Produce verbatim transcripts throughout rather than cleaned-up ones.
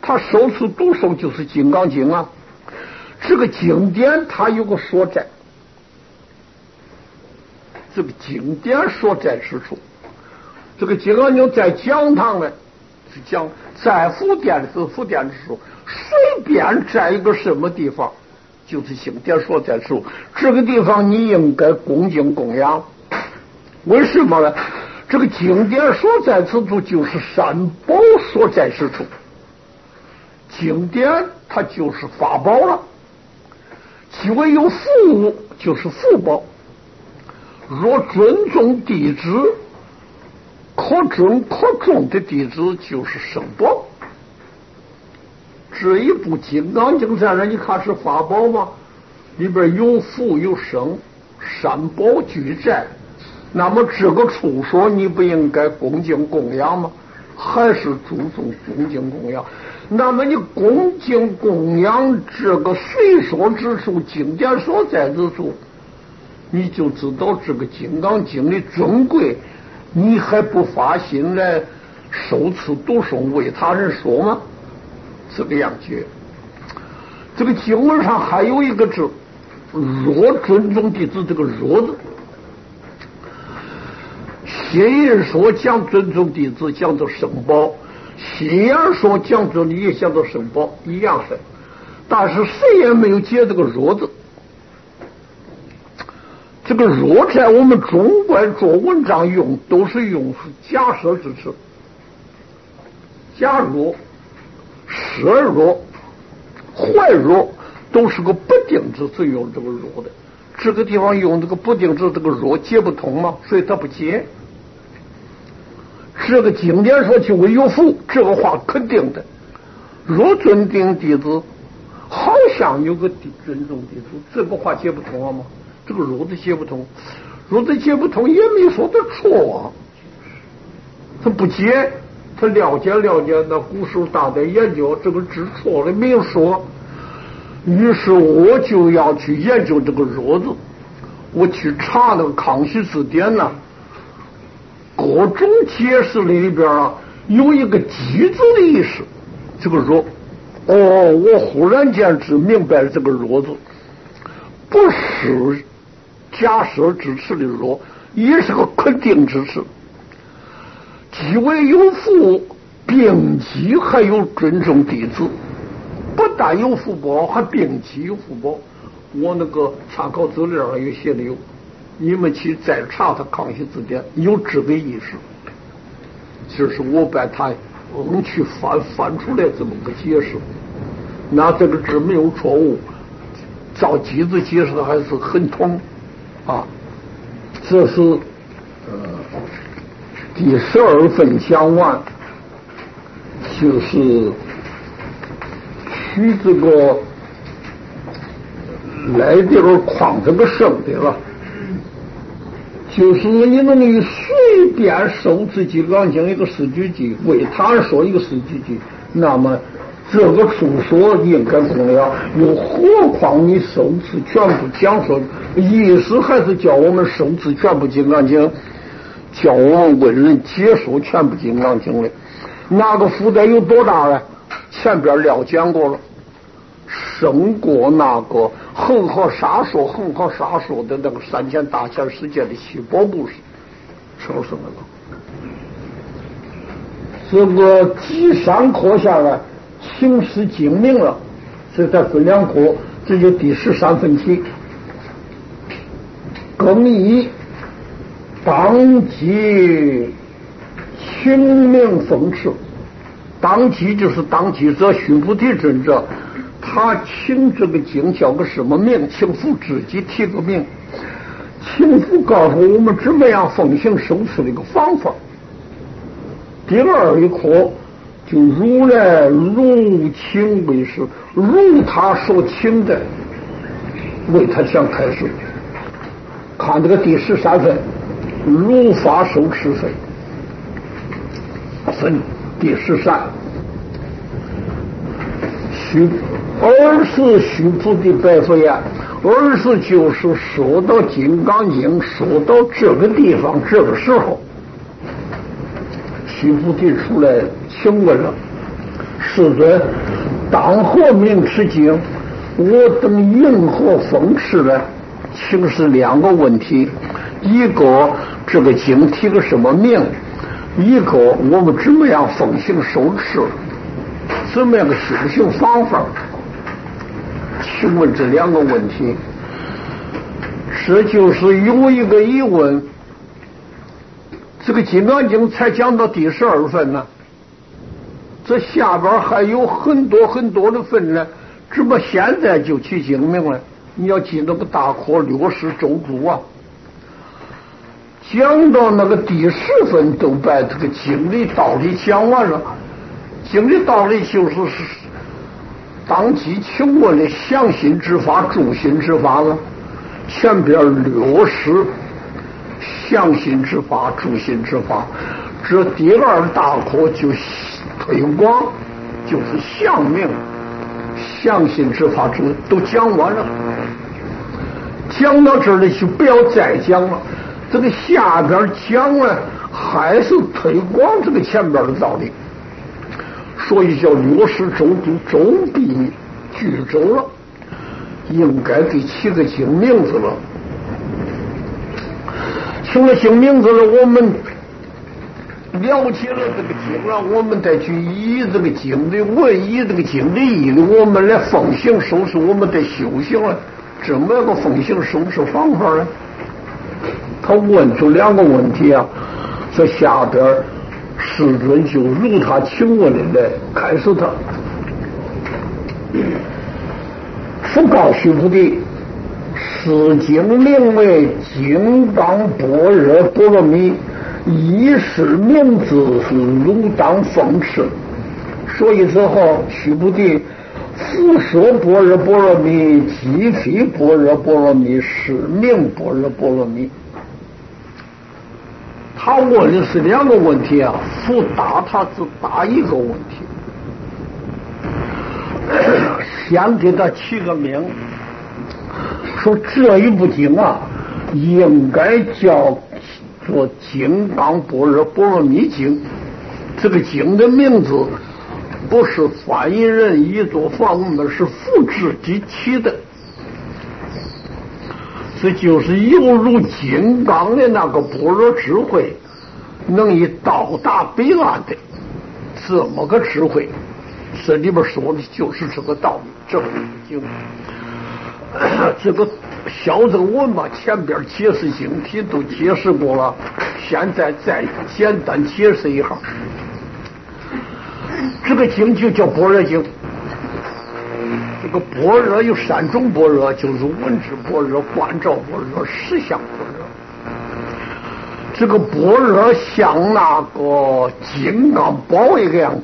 他首次读诵就是《金刚经》啊。这个经典它有个所在，这个经典所在之处，这个《金刚经》在讲堂呢是讲，在福典是福典之处，随便在一个什么地方，就是经典所在之处。这个地方你应该恭敬供养。为什么呢？这个经典所在之处就是三宝所在之处，经典它就是法宝了。即为有福物，就是福报。若尊重弟子，可尊可重的弟子就是圣宝。这一部《金刚经》在那，你看是法宝吗？里边有福有生，三宝俱在。那么这个处所，你不应该恭敬供养吗？还是注重恭敬供养？那么你恭敬供养这个随所之处，经典所在之处，你就知道这个《金刚经》的尊贵，你还不发心来受持读诵为他人说吗？这个样子。这个经文上还有一个字，若尊重弟子，这个若字，邪人说讲尊重弟子讲到圣宝，西洋说讲尊也讲到圣宝，一样的，但是谁也没有解这个若字。这个若在我们中国做文章用，都是用假设之词，假若、设若、坏若，都是个不定之词，用这个若的。这个地方用这个不定之，这个若解不通嘛，所以他不解。这个经典说就会有福，这个话肯定的。若尊敬弟子，好像有个尊重弟子，这个话解不通了吗？这个若字解不通，若字解不通也没说他错啊，他不解，他了解了解那古时候大家研究这个字错了没有说。于是我就要去研究这个若字，我去查那个康熙字典呢、啊，各种解释里边啊有一个机字的意思，这个若，哦，我忽然间只明白了这个若字不是假设之词的若，也是个肯定之词。即为有福，并集还有尊重弟子，不但有福报，还并集有福报。我那个参考资料上也写的有，你们去再查他康熙字典，有这个意思。就是我把它嗯去翻翻出来这么个解释，那这个字没有错误，照机子解释的还是很通啊。这是呃第十二份讲完，就是取这个来地儿框这个生的了。就是你能以随便受持金刚经一个四句偈，为他人说一个四句偈，那么这个处所应该供养，又何况你受持全部讲说，意思还是叫我们受持全部金刚经，叫我们为人解说全部金刚经的，那个福德有多大呢？前边了讲过了，胜过那个恒河沙数恒河沙数的那个三千大千世界的七宝故事，说什么了？这个几三课下来，情势精明了，所以才分两课，这就第十三分题。更以当即清明风驰，当即就是当机者须菩提尊者。他请这个经叫个什么名？请父自己提个名，请父告诉我们怎么样奉行受持的一个方法。第二一课就如来如请为师，如他所请的为他讲开始。看这个第十三分，如法受持分，分第十三。须二是须菩提白佛言，二是就是说到金刚经，说到这个地方，这个时候，须菩提出来请问了， 世尊，当何名持经？我等因何奉持呢？其实两个问题，一个这个经提个什么名，一个我们怎么样奉行守持，怎么样个修行方法？请问这两个问题，这就是有一个疑问。这个《金刚经》才讲到第十二分呢，这下边还有很多很多的分呢，怎么现在就起经名了？你要记那个大课六十周主啊，讲到那个第十分都把这个经的道理讲完了。经的道理就是当即请问的详心之法、助心之法了。前边六十详心之法、助心之法，这第二大课就推广，就是详明。详心之法主都讲完了，讲到这儿了就不要再讲了。这个下边讲了还是推广这个前边的道理，所以叫六十周都周必具周了，应该给起个经名字了。起了经名字了，我们了解了这个经了，我们再去以这个经的文，以这个经的义的，我们来奉行守持，我们得修行了。怎么个奉行守持方法呢？他问出两个问题啊，这下边世尊就如他请问的来开始他。复告须菩提，此经名为金刚般若波罗蜜，一是名字是如当奉持。所以之后，须菩提，复说般若波罗蜜，即非般若波罗蜜，是名般若波罗蜜。他问的是两个问题啊，复答他只答一个问题。先给他起个名，说这一部经啊，应该叫做《金刚般若波罗蜜经》。这个经的名字不是翻译人译作梵文，是复制机起的。这就是犹如金刚的那个般若智慧，能以到达彼岸的这么个智慧。这里边说的就是这个道理，这个经。这个小正文嘛，前边解释经题都解释过了，现在再简单解释一下。这个经就叫般若经。这个般若有三种般若，就是文字般若、观照般若、实相般若。这个般若像那个金刚宝一个样子，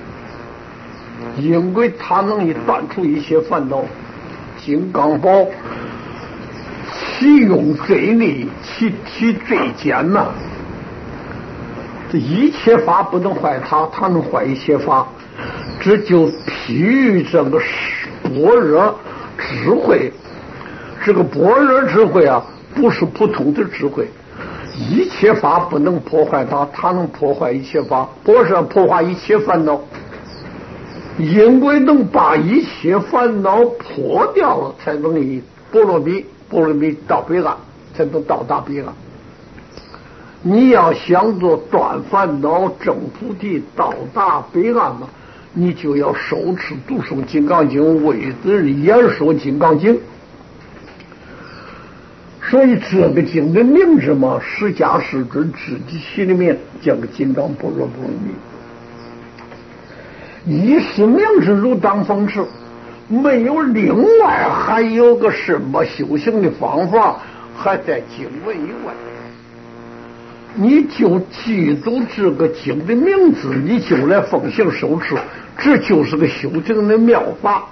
因为它能以断除一切烦恼。金刚宝其用最利，其体最坚呐。这一切法不能坏它，它能坏一切法。这就譬喻这个般若智慧。这个般若智慧啊，不是普通的智慧，一切法不能破坏它，它能破坏一切法，不是破坏一切烦恼。因为能把一切烦恼破掉了，才能以波罗蜜波罗蜜到彼岸，才能到达彼岸。你要想做断烦恼、证菩提、到达彼岸嘛，你就要手持读诵《金刚经》，为人演说《金刚经》。所以这个经的名字嘛，释迦世尊自己起的名，叫个金刚般若波罗蜜。一是名字如当奉持，没有另外还有个什么修行的方法，还在经文以外。你就记住这个经的名字，你就来奉行守持，这就是个修行的妙法。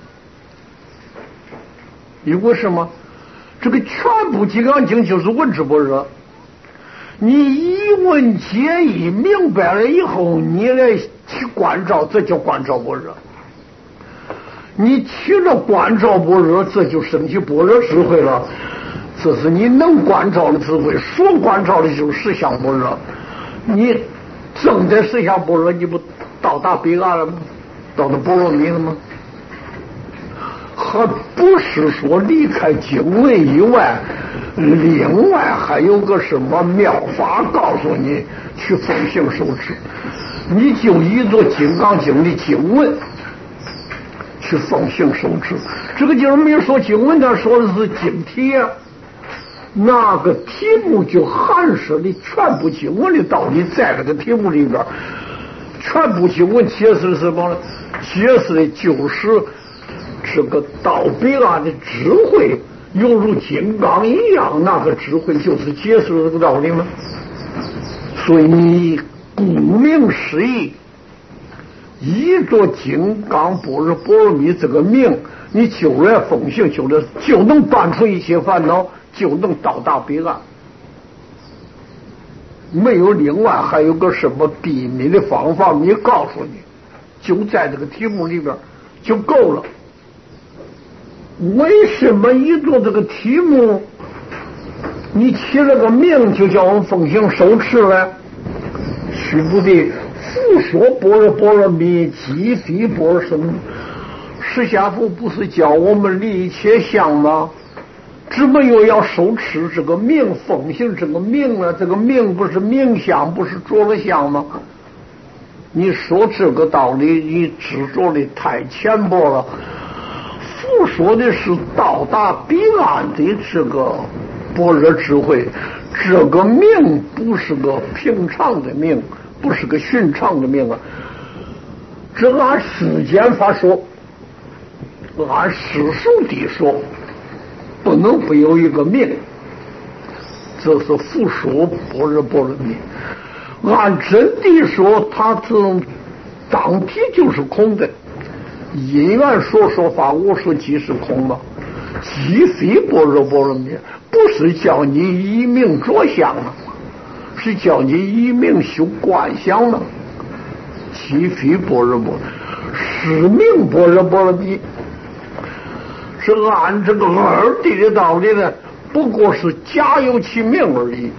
因为什么？这个全部金刚经就是文字般若，你一问解义明白了以后，你来去观照，这叫观照般若。你起了观照般若，这就升起般若智慧了。这是你能观照的智慧，所观照的就是实相般若。你正在实相般若，你不到达彼岸了吗？ 到了般若蜜了吗？还不是说离开经文以外，另外还有个什么妙法告诉你去奉行受持，你就依着《金刚经》的经文去奉行受持。这个经没说经文，他说的是经题啊，那个题目就含摄的全部经文的道理在这个题目里边。全部经文解释什么呢？解释的就是这个道彼岸的智慧，犹如金刚一样，那个智慧就是解释这个道理吗？所以你顾名思义，依着金刚般若波罗蜜这个名，你就来奉行，就能就能断除一切烦恼，就能到达彼岸。没有另外还有个什么秘密的方法，你告诉你，就在这个题目里边就够了。为什么一做这个题目，你起了个名就叫我们奉行受持呢？须菩提，复说般若波罗蜜，即非般若僧。释迦佛不是教我们离一切相吗？只没有要受持这个名，奉行这个名呢？这个名不是名相，不是着了相吗？你说这个道理，你执着的太浅薄了。佛说的是到达彼岸的这个般若智慧，这个名不是个平常的名，不是个寻常的名啊。这按世间法说，按世俗地说，不能不有一个名，这是复说般若波罗蜜。按真谛说，它这当体就是空的。因缘说说法，我说即是空嘛，即非般若波罗蜜，不是叫你以名着相啊，是叫你以名修观想啊。即非般若波，是名般若波罗蜜。是按这个二谛的道理呢，不过是假有其名而已。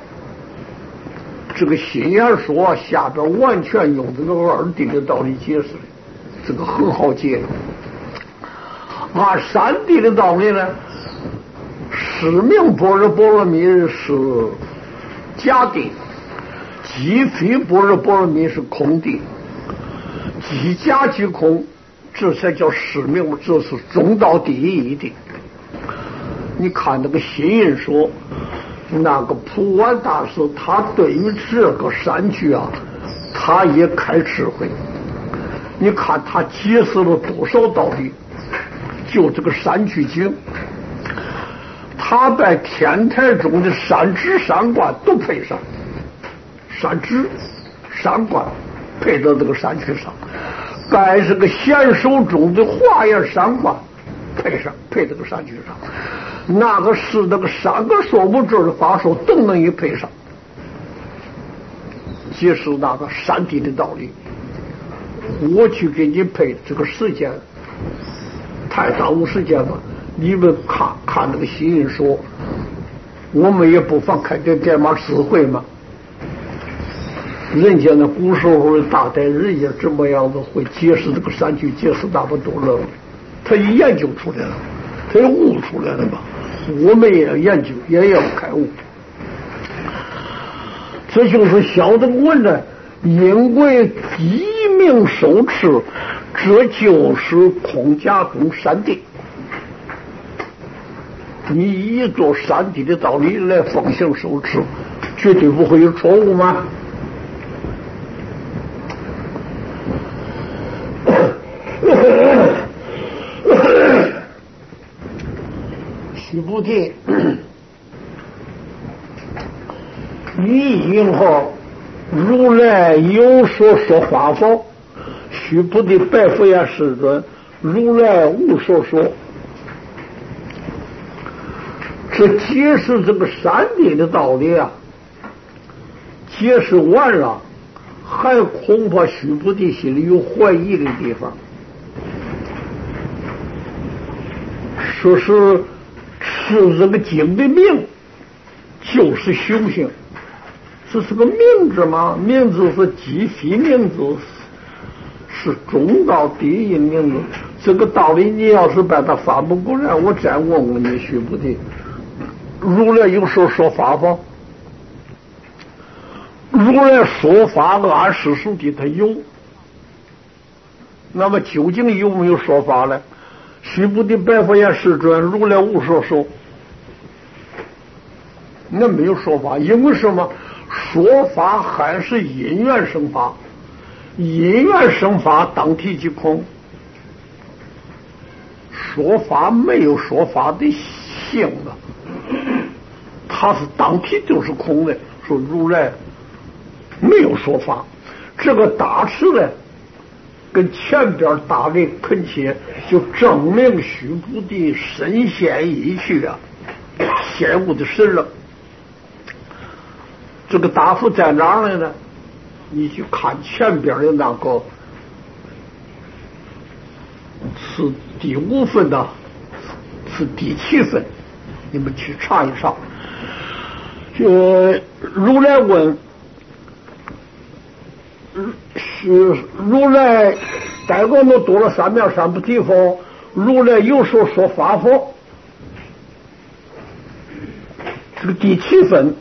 这个心眼说下边完全用这个二谛的道理解释，这个很好解。按三谛的道理呢，是名般若波罗蜜是假谛，即非般若波罗蜜是空谛，即假即空，这才叫实名，这是中道第一的。你看那个心印说，那个普安大师，他对于这个山区啊，他也开智慧。你看他解释了多少道理，就这个山区经，他在天台中的山指山观都配上，山指山观配到这个山区上，在这个贤手中的华严山观配上，配这个山区上，那个是那个三个说不准的法术都能一配上，解释那个山地的道理。我去给你配这个时间，太耽误时间了。你们看看那个新人说，我们也不妨开点点嘛智慧嘛。人家那古时候的大代人也这么样子会解释这个山区，解释那么多了，他也研究出来了，他也悟出来了嘛。我们也要研究，也要开悟。这就是小的问呢，因为一命受持，这就是空假中山地。你依着山地的道理来奉行受持，绝对不会有错误吗？须菩提，你应和如来有所说法否？须菩提白佛言：世尊，如来无所说。这解释这个山地的道理啊，解释完了，还恐怕须菩提心里有怀疑的地方，说是是这个经的名就是修行，这是个名字吗？名字是即非名字， 是中道第一名字。这个道理你要是把它反不过来，我再问问你须菩提，如来有时候说法不？如来说法按世俗的他有，那么究竟有没有说法呢？须菩提白佛言世尊，如来无所说，那没有说法。因为什么？说法还是因缘生法，因缘生法当体即空，说法没有说法的性啊，它是当体就是空的。说如来没有说法，这个大词呢跟前边大的恳切，就证明须菩提身陷意趣啊，陷悟的神了。这个答复在哪儿呢？你去看前边的那个是第五分的，是第七分，你们去查一查。就如来问，是如来待过那多了三面三不提佛，如来有时候说法佛，这个第七分。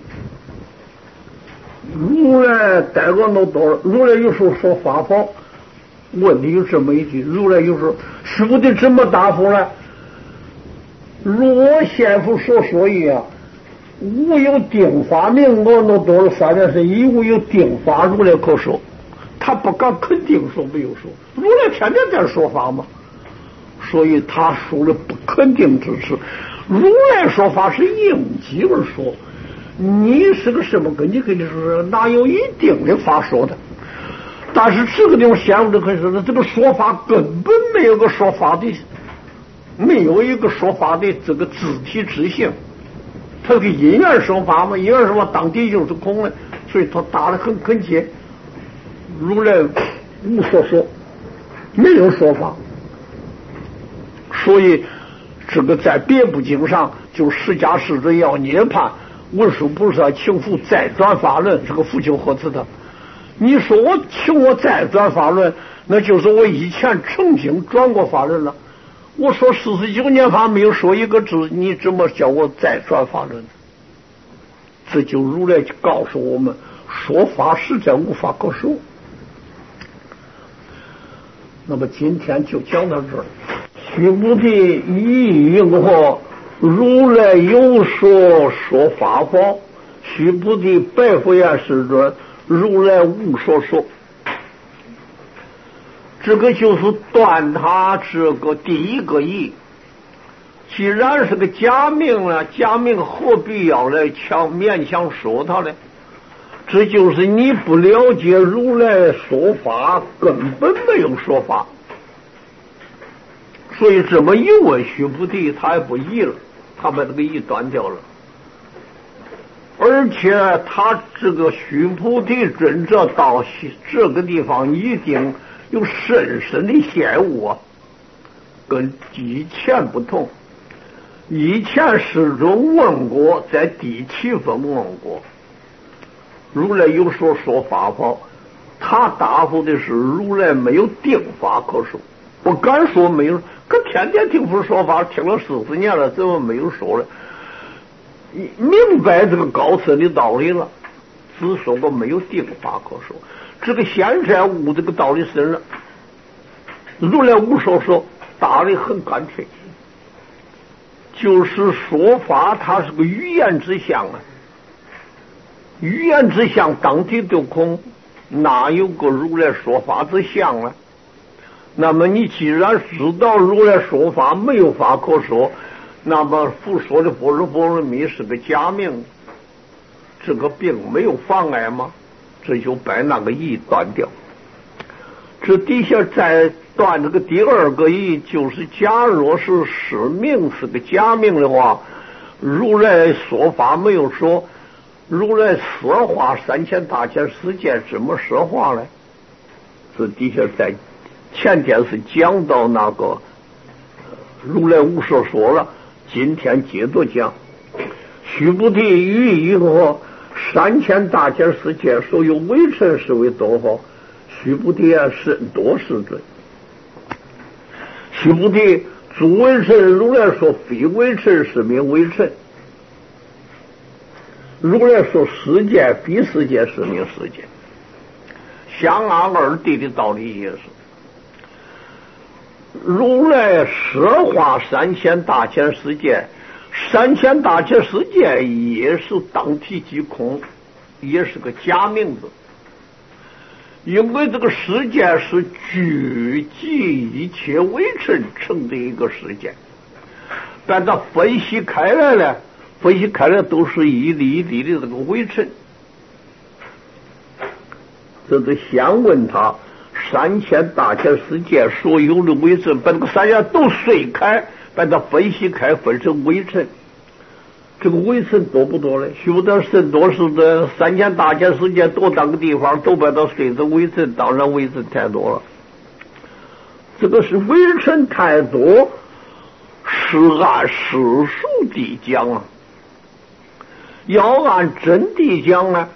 如来待过那多了，如来有时候说法佛，问题有这么一句，如来有时候须菩提怎么答复呢？如我先父所说一样，无有定法名，我那多了三面是一无有定法，如来可说。他不敢肯定说没有说，如来天天在说法嘛，所以他说了不肯定之词。如来说法是应机而说，你是个什么根据？跟你说哪有一定的法说的？但是这个地方显悟的可以说，这个说法根本没有个说法的，没有一个说法的这个肢体之性，它是个因缘生法嘛，因缘生法当地就是空的，所以他答得很恳切。如来无所说，没有说法，所以这个在别部经上就释迦世尊要涅槃，文殊菩萨请复再转法轮，这个复求何辞的？你说我请我再转法轮，那就是我以前曾经转过法轮了。我说四十九年法没有说一个字，你怎么叫我再转法轮？这就如来告诉我们，说法实在无法可说。那么今天就讲到这儿。须菩提一应和如来有所说法法，须菩提白佛言世尊，如来无所说。这个就是断他这个第一个义。既然是个假名了，假名何必要来强勉强说他呢？这就是你不了解如来说法，根本没有说法。所以这么一问须菩提，他也不疑了，他把这个疑断掉了。而且他这个须菩提尊者到这个地方一定有深深的显悟啊，跟以前不同。以前世尊问过，在第七分问过，如来有所说法法，他答复的是如来没有定法可说，不敢说没有，可天天听佛说法，听了四十年了，怎么没有说了？明白这个高深的道理了，只说过没有定法可说。这个现在悟这个道理深了，如来无所说，答得很干脆，就是说法它是个语言之相啊，语言之相当体都空，哪有个如来说法之相呢？那么你既然知道如来说法没有法可说，那么佛说的般若波罗蜜是个假名，这个并没有妨碍吗？这就把那个义断掉。这底下再断这个第二个义，就是假若是实名是个假名的话，如来说法没有说，如来说话三千大千世界怎么说话呢？这底下在前天是讲到那个如来无所说了，今天接着讲须菩提于以后三千大千世界所有微尘是为多少？ 须菩提啊，甚多世尊。须菩提，诸微尘，如来说非微尘是名微尘。如来说世界非世界是名世界。相安二谛的道理也是。如来摄化三千大千世界，三千大千世界也是当体即空，也是个假名字。因为这个世界是聚集一切微尘成的一个世界，把它分析开来了，分析开来都是一粒一粒的这个微尘。这是先问他三千大千世界所有的微尘，把这个三千都碎开，把它分析开，分成微尘。这个微尘多不多呢？修得甚多是的，三千大千世界多大个地方，都把它碎成微尘，当然微尘太多了。这个是微尘太多，是按世俗地讲啊。要按真谛讲呢，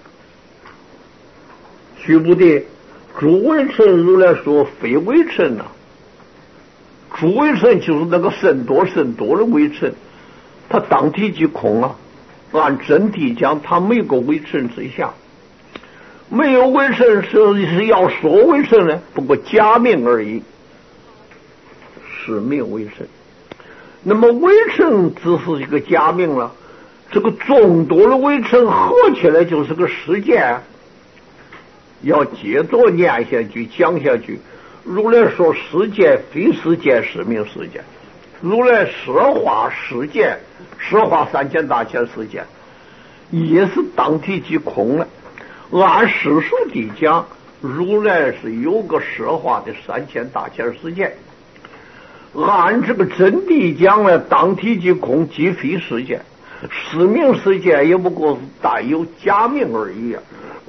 须菩提，诸微尘如来说非微尘呐、啊，诸微尘就是那个甚多甚多的微尘。它当体即空啊，按真谛讲，它没有个微尘之下，没有微尘是是要说微尘呢，不过假名而已，是没有微尘。那么微尘只是一个假名了，这个众多的微尘合起来就是个世界。要接着念下去，讲下去。如来说世界非世界是名世界。如来摄化世界，摄化三千大千世界，也是当体即空了。按世俗地讲，如来是有个摄化的三千大千世界。按这个真谛讲呢，当体即空，即非世界。是名世界也不过是带有假名而已啊。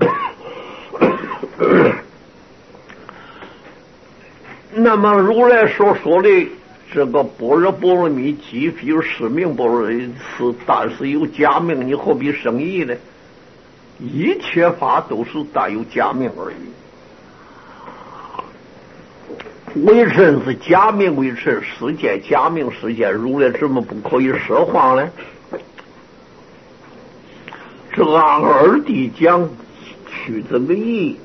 那么如来所说的这个般若波罗蜜即非有实名般若是，但是有假名，你何必生疑呢？一切法都是带有假名而已。微尘是假名微尘，世界假名世界，如来怎么不可以说谎呢？这按二谛讲取这个义。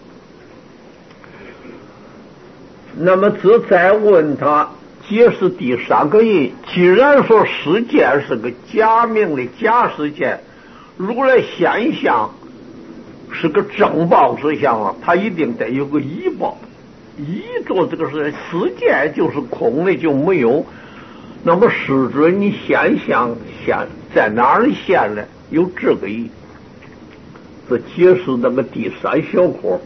那么这再问他解释第三个义。既然说世界是个假名的假世界，如来现象是个正报之相啊，他一定得有个依报，依着这个是世界就是空的就没有。那么世尊你现象现在哪里现呢？有这个义。这解释那个第三小课，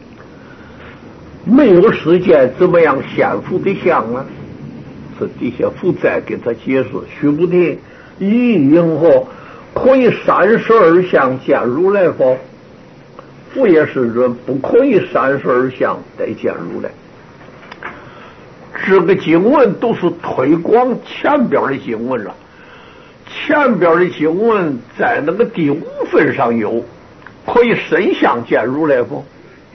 没有世界怎么样现佛的相呢？这底下复再给他解释。须菩提，以因何可以三十二相见如来否？复也世尊，不可以三十二相得见如来。这个经文都是推广前边的经文了，前边的经文在那个第五分上有可以身相见如来否？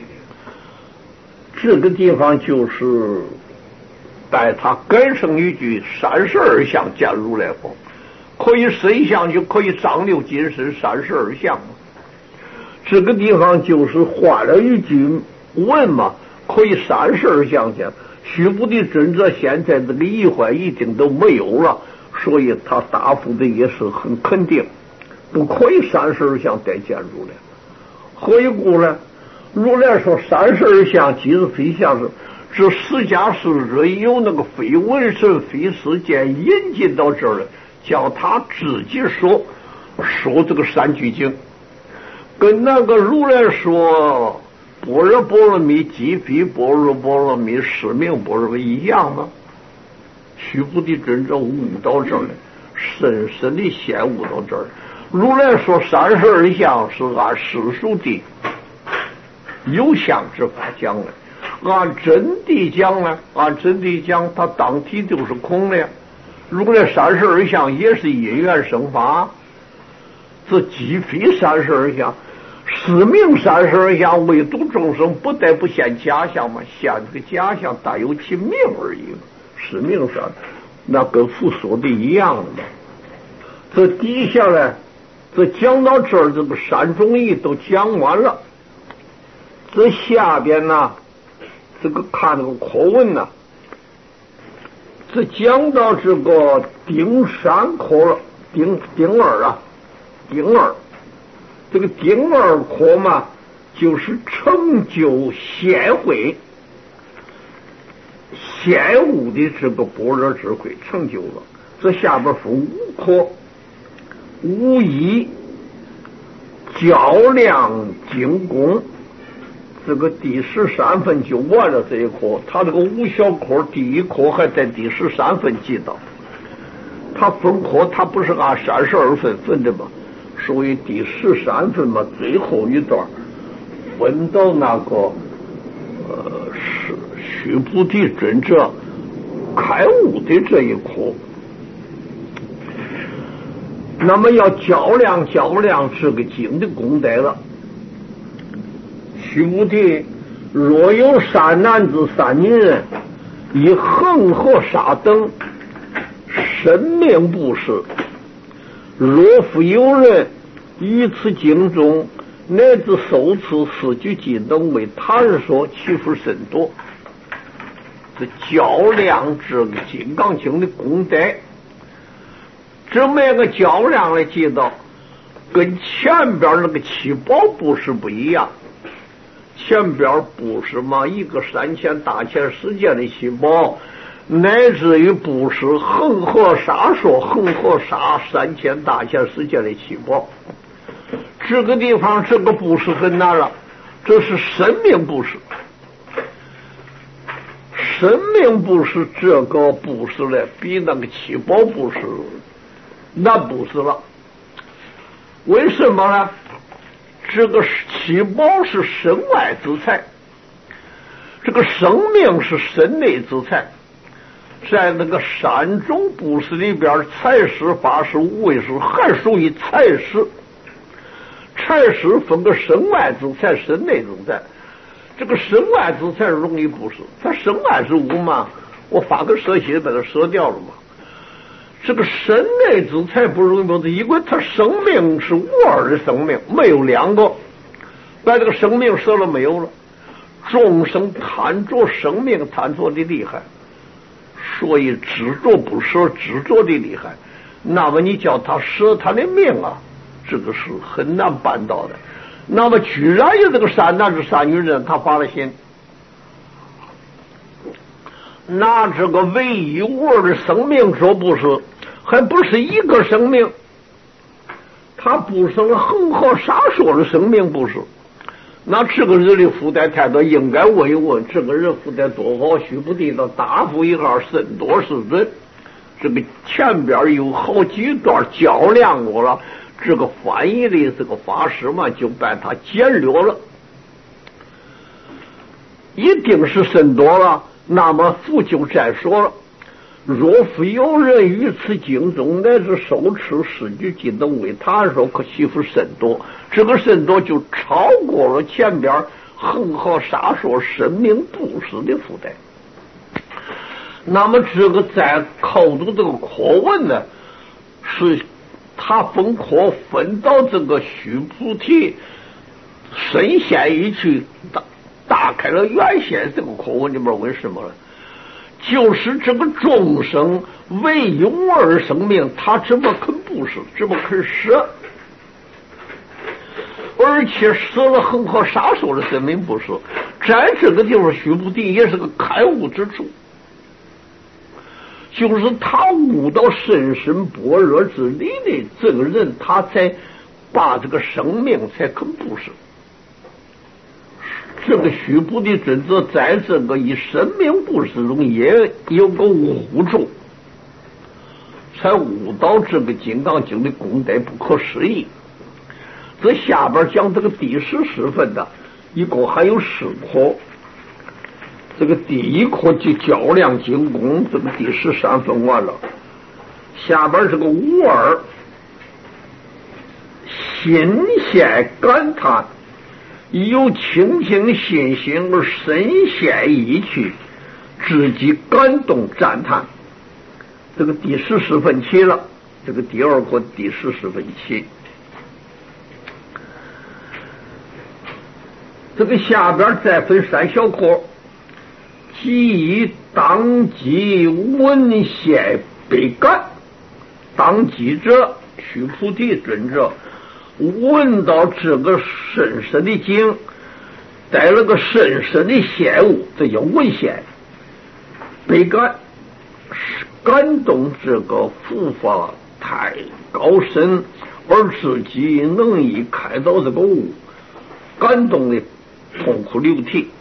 这个地方就是带他改成一句三十二相见如来否？可以身相就可以丈六金身三十二相嘛。这个地方就是换了一句问嘛，可以三十二相见。须菩提尊者现在这个疑惑一定都没有了，所以他答复的也是很肯定，不可以三十二相得见如来。何以故呢？如来说三十二相即是非相是，这释迦世尊有那个非文神非世界引进到这儿了，叫他自己说说这个三句经，跟那个如来说般若波罗蜜即非般若波罗蜜是名般若一样吗？须菩提尊者悟到这儿了，深深的先悟到这儿。如来说三十二相是按世俗的有相之法讲的，按真谛讲呢，按真谛讲它当体就是空的呀。如来三十二相也是因缘生法，这即非三十二相。 使命三十二相，唯独众生不得不现假象嘛，现这个假象大有其命而已嘛。使命上那跟父说的一样的嘛。这底下呢，这讲到这儿，这个三种义都讲完了。这下边呢，这个看这个课文呢，这讲到这个丁三课了，丁丁二啊，丁二，这个丁二课嘛，就是成就显慧显悟的这个般若智慧成就了。这下边分五课：无义、较量、精攻。这个第十三分就完了这一课，他这个五小课第一课还在第十三分记到，他分课他不是按三十二分分的吗？所以第十三分嘛，最后一段分到那个呃是须菩提尊者开悟的这一课。那么要较量较量这个经的功德了。须菩提，若有三男子三女人，以恒河沙等生命布施，若复有人于此经中乃至受持四句偈等为他人说，其福甚多。这较量这个金刚经的功德，这么个较量来记到，跟前边那个七宝布施不一样。前边布施嘛，一个三千大千世界的七宝，乃至于布施恒河沙说恒河沙三千大千世界的七宝。这个地方这个布施很难了，这是生命布施。生命布施这个布施呢，比那个七宝布施难布施了。为什么呢？这个七宝是身外之财，这个生命是身内之财。在那个三种布施里边，财施、法施、无畏施还属于财施。财施分个身外之财、身内之财。这个身外之财容易布施，它身外是无嘛，我发个舍心把它舍掉了嘛。这个身内之财不容易布施，因为它生命是无二的生命，没有两个，把这个生命舍了没有了。众生贪着生命，贪着的厉害，所以执着不舍，执着的厉害。那么你叫他舍他的命啊，这个是很难办到的。那么居然有这个三男子三女人，他发了心，拿这个唯一无二的生命说布施，还不是一个生命，他布施了恒河沙说的生命布施。那这个人的负担太多，应该问一问这个人负担多少？须菩提的答复一下，甚多是准。这个前边有好几段较量过了，这个翻译的这个法师嘛，就把它简略了，一定是甚多了。那么父就再说了，若复有人于此经中乃至受持四句偈等为他说，可惜福甚多。这个甚多就超过了前边恒河沙说生命布施的负担。那么这个在考读这个课文呢，是他分课分到这个须菩提深陷一去，打打开了原先这个课文里面，为什么呢？就是这个众生唯有无二生命，他怎么肯布施，怎么肯舍，而且舍了恒河沙说的生命布施，在这个地方须菩提也是个开悟之处，就是他悟到深深般若之理的这个人，他才把这个生命才肯布施。这个须菩提尊者在这个以生命布施中也有个悟处，才悟到这个金刚经的功德不可思议。这下边讲这个第十四分的，一共还有四课。这个第一课就较量精攻，这个第十三分完了。下边这个无二心现感叹已有清平心性而深陷意趣，直击感动赞叹。这个第十四分起了，这个第二个第十四分起。这个下边再分三小科，即当即闻谢被感。当机者，须菩提尊者闻到这个深深的经，带了个深深的谢物，这叫闻谢。被感，感动这个佛法太高深，而自己能以开导这个悟，感动的痛哭流涕。